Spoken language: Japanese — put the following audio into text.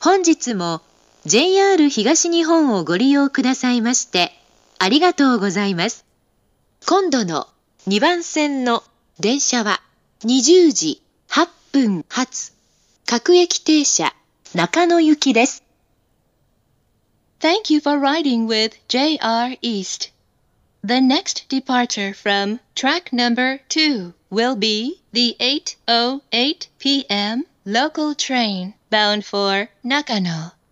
本日も JR 東日本をご利用くださいましてありがとうございます。今度の2番線の電車は20時8分発各駅停車中野行きです。 Thank you for riding with JR East. The next departure from track number 2 will be the 8:08 p.m. local train bound for Nakano.